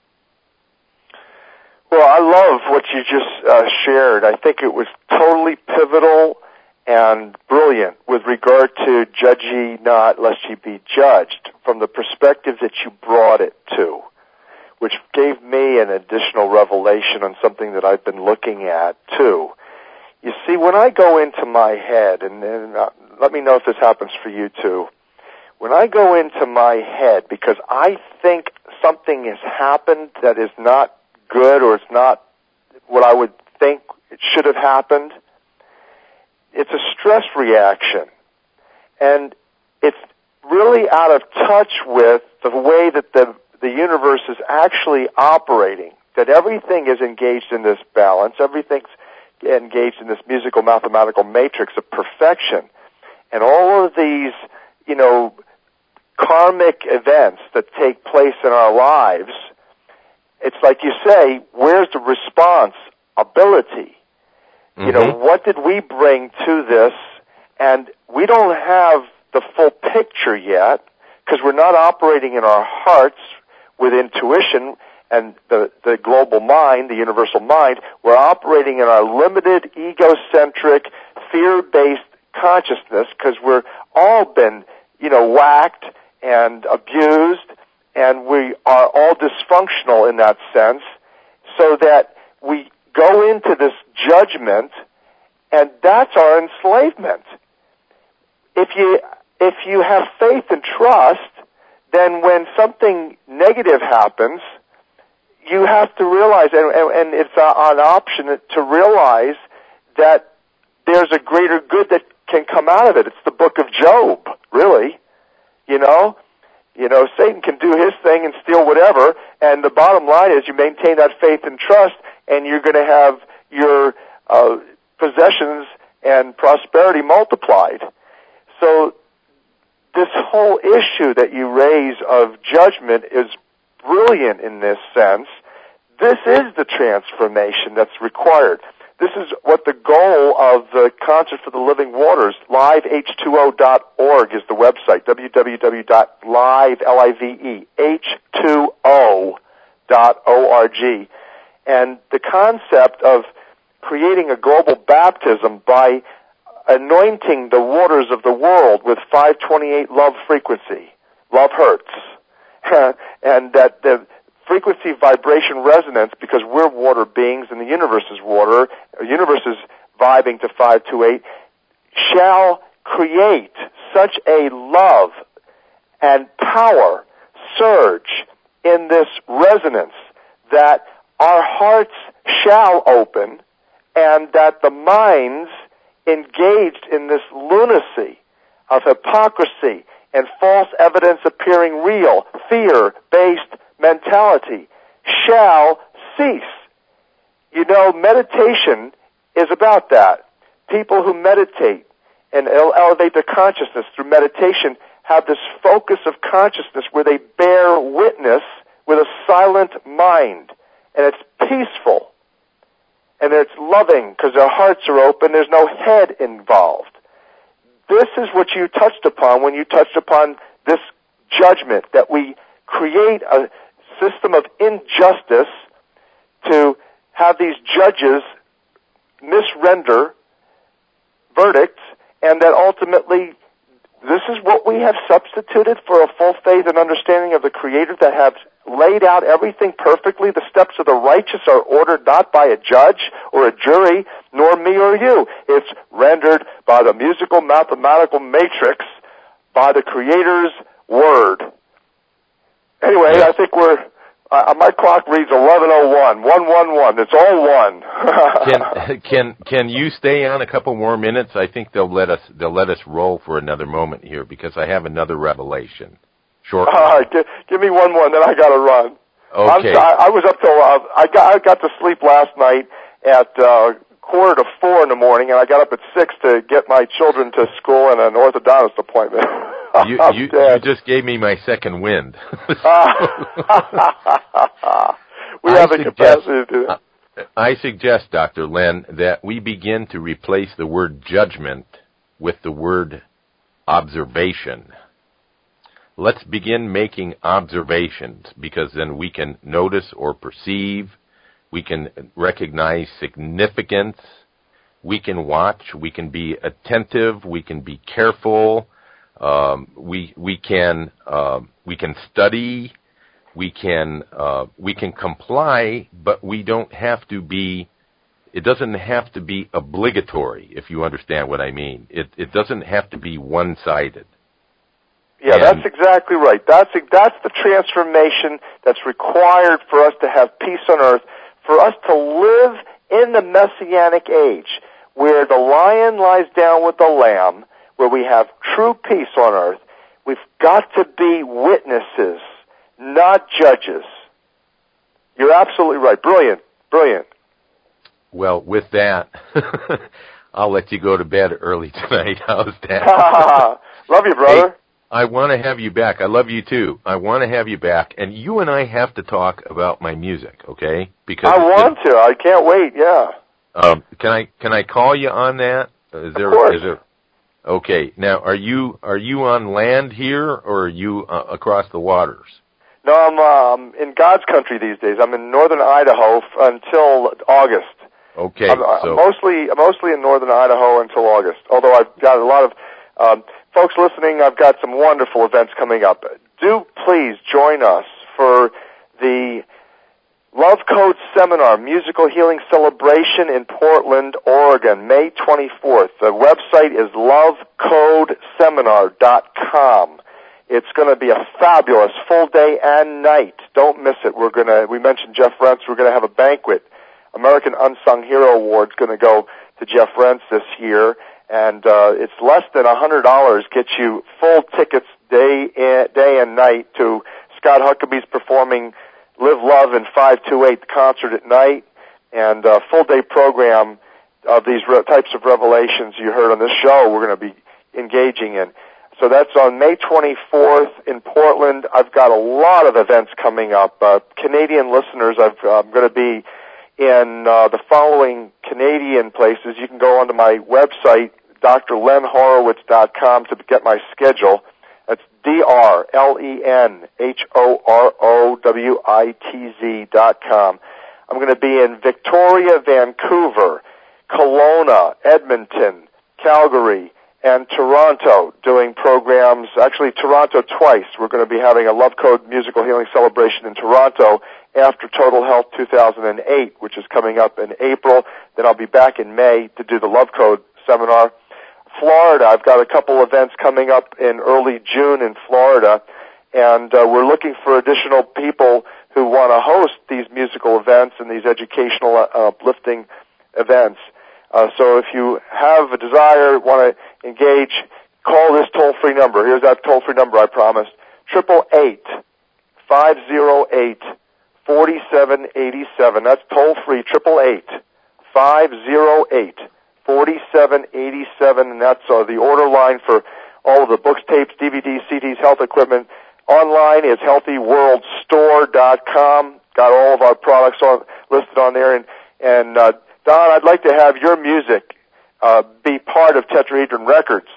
Well, I love what you just uh, shared. I think it was totally pivotal and brilliant with regard to judge ye not lest ye be judged, from the perspective that you brought it to, which gave me an additional revelation on something that I've been looking at too. You see, when I go into my head, and, and uh, let me know if this happens for you too, when I go into my head because I think something has happened that is not good or it's not what I would think it should have happened, it's a stress reaction. And it's really out of touch with the way that the, the universe is actually operating, that everything is engaged in this balance, everything's engaged in this musical mathematical matrix of perfection. And all of these, you know, karmic events that take place in our lives, it's like you say, where's the response ability? Mm-hmm. You know, what did we bring to this? And we don't have the full picture yet because we're not operating in our hearts with intuition and the, the global mind, the universal mind. We're operating in our limited, egocentric, fear-based consciousness because we're all been, you know, whacked and abused, and we are all dysfunctional in that sense, so that we go into this judgment, and that's our enslavement. If you if you have faith and trust, then when something negative happens, you have to realize, and, and it's an option to realize that there's a greater good that can come out of it. It's the book of Job, really. You know? You know, Satan can do his thing and steal whatever, and the bottom line is you maintain that faith and trust, and you're going to have your uh, possessions and prosperity multiplied. So this whole issue that you raise of judgment is brilliant in this sense. This is the transformation that's required. This is what the goal of the Concert for the Living Waters, live H two O dot org is the website, w w w dot live, L I V E, H two O dot org. And the concept of creating a global baptism by anointing the waters of the world with five twenty-eight love frequency, love hertz, and that the frequency, vibration, resonance, because we're water beings and the universe is water, the universe is vibing to five twenty-eight, shall create such a love and power surge in this resonance that our hearts shall open and that the minds engaged in this lunacy of hypocrisy and false evidence appearing real, fear-based mentality shall cease. You know, meditation is about that. People who meditate and elevate their consciousness through meditation have this focus of consciousness where they bear witness with a silent mind, and it's peaceful, and it's loving because their hearts are open. There's no head involved. This is what you touched upon when you touched upon this judgment, that we create a system of injustice to have these judges misrender verdicts, and that ultimately this is what we have substituted for a full faith and understanding of the Creator that have laid out everything perfectly. The steps of the righteous are ordered not by a judge or a jury, nor me or you. It's rendered by the musical mathematical matrix, by the Creator's Word. Anyway, yeah. I think we're, uh, my clock reads eleven oh one, one one one. It's all one. can, can, can you stay on a couple more minutes? I think they'll let us, they'll let us roll for another moment here because I have another revelation. Short. All right, give, give me one more, then I got to run. Okay. I'm, I was up till uh, I got I got to sleep last night at uh, quarter to four in the morning, and I got up at six to get my children to school and an orthodontist appointment. you, you, you just gave me my second wind. we have the capacity to do that. I suggest, Doctor Len, that we begin to replace the word judgment with the word observation. Let's begin making observations, because then we can notice or perceive, we can recognize significance, we can watch, we can be attentive, we can be careful, um, we we can uh, we can study, we can uh, we can comply, but we don't have to be. It doesn't have to be obligatory, if you understand what I mean. It it doesn't have to be one-sided. Yeah, and that's exactly right. That's that's the transformation that's required for us to have peace on earth, for us to live in the Messianic age, where the lion lies down with the lamb, where we have true peace on earth. We've got to be witnesses, not judges. You're absolutely right. Brilliant, brilliant. Well, with that, I'll let you go to bed early tonight. How's that? Love you, brother. Hey, I want to have you back. I love you too. I want to have you back, and you and I have to talk about my music, okay? Because I want it, to. I can't wait. Yeah. Um, can I can I call you on that? Is there, of course. Is there, okay. Now, are you are you on land here, or are you uh, across the waters? No, I'm um, in God's country these days. I'm in northern Idaho f- until August. Okay. I'm, so I'm mostly mostly in northern Idaho until August. Although I've got a lot of um, folks listening, I've got some wonderful events coming up. Do please join us for the Love Code Seminar, Musical Healing Celebration in Portland, Oregon, May twenty-fourth. The website is love code seminar dot com. It's going to be a fabulous full day and night. Don't miss it. We're going to, we mentioned Jeff Rentz, we're going to have a banquet. American Unsung Hero Award's going to go to Jeff Rentz this year, and uh, it's less than one hundred dollars, gets you full tickets day and, day and night to Scott Huckabee's performing Live Love in five two eight concert at night, and a full-day program of these re- types of revelations you heard on this show we're going to be engaging in. So that's on May twenty-fourth in Portland. I've got a lot of events coming up. Uh, Canadian listeners, I've, I'm going to be in uh, the following Canadian places. You can go onto my website, D R len horowitz dot com, to get my schedule. That's D R L E N H O R O W I T Z dot com. I'm going to be in Victoria, Vancouver, Kelowna, Edmonton, Calgary, and Toronto doing programs. Actually, Toronto twice. We're going to be having a Love Code Musical Healing Celebration in Toronto after Total Health two thousand eight, which is coming up in April. Then I'll be back in May to do the Love Code seminar. Florida, I've got a couple events coming up in early June in Florida, and uh, we're looking for additional people who want to host these musical events and these educational, uh, uplifting events. Uh, so if you have a desire, want to engage, call this toll-free number. Here's that toll-free number I promised. Triple eight five zero eight forty seven eighty seven. That's toll-free. Triple eight five zero eight forty seven eighty seven, and that's uh, the order line for all of the books, tapes, D V Ds, C Ds, health equipment. Online is healthy world store dot com. Got all of our products on, listed on there, and and uh, Don, I'd like to have your music uh, be part of Tetrahedron Records.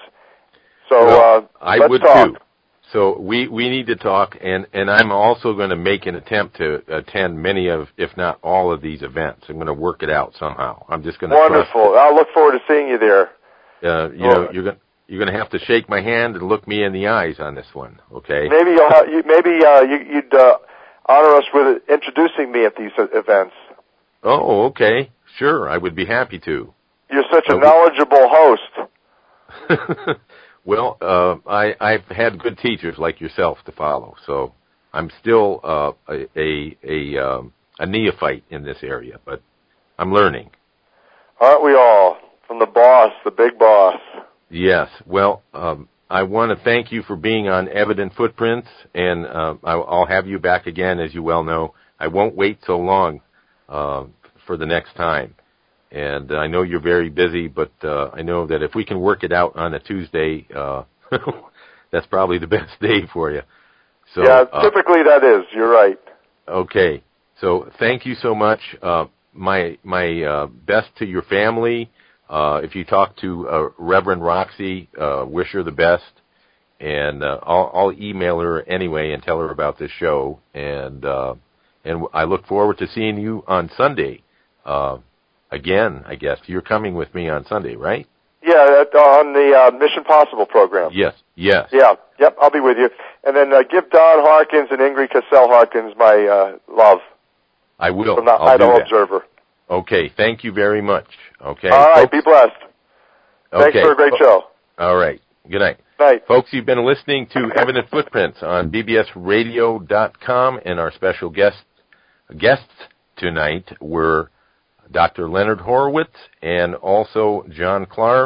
So well, uh, I let's would talk. too. So we, we need to talk, and, and I'm also going to make an attempt to attend many of, if not all of these events. I'm going to work it out somehow. I'm just going to Wonderful. I'll look forward to seeing you there. Uh, you know, you're going you're going to have to shake my hand and look me in the eyes on this one. Okay? Maybe you'll have, you, maybe uh, you, you'd uh, honor us with introducing me at these events. Oh, okay. Sure, I would be happy to. You're such a uh, knowledgeable host. Well, uh, I, I've had good teachers like yourself to follow, so I'm still uh, a a a, um, a neophyte in this area, but I'm learning. Aren't we all? From the boss, the big boss. Yes. Well, um, I want to thank you for being on Evident Footprints, and uh, I'll, I'll have you back again, as you well know. I won't wait so long uh, for the next time. And uh, I know you're very busy, but uh, I know that if we can work it out on a Tuesday, uh, that's probably the best day for you. So, yeah, uh, typically that is. You're right. Okay. So thank you so much. Uh, my my uh, best to your family. Uh, if you talk to uh, Reverend Roxy, uh, wish her the best. And uh, I'll, I'll email her anyway and tell her about this show. And uh, and I look forward to seeing you on Sunday. Uh, Again, I guess. You're coming with me on Sunday, right? Yeah, uh, on the uh, Mission Possible program. Yes, yes. Yeah, yep, I'll be with you. And then uh, give Don Harkins and Ingrid Cassell Harkins my uh, love. I will. From the I'll Idaho do that. Observer. Okay, thank you very much. Okay. All right, folks, be blessed. okay. Thanks for a great show. All right. Good night. Night. Folks, you've been listening to Evident Footprints on B B S radio dot com, and our special guests guests tonight were Doctor Leonard Horowitz and also John Klar.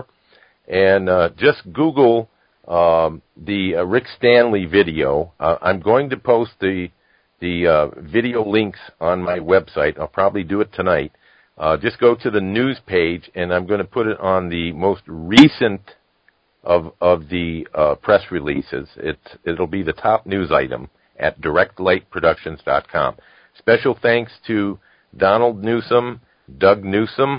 And uh, just Google um, the uh, Rick Stanley video. Uh, I'm going to post the the uh, video links on my website. I'll probably do it tonight. Uh, just go to the news page, and I'm going to put it on the most recent of of the uh, press releases. It's it'll be the top news item at direct light productions dot com. Special thanks to Donald Newsom, Doug Newsom,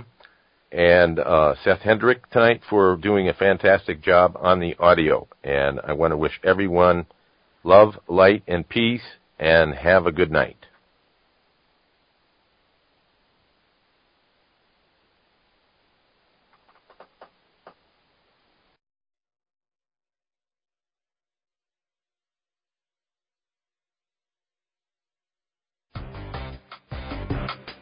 and uh, Seth Hendrick tonight for doing a fantastic job on the audio. And I want to wish everyone love, light, and peace, and have a good night.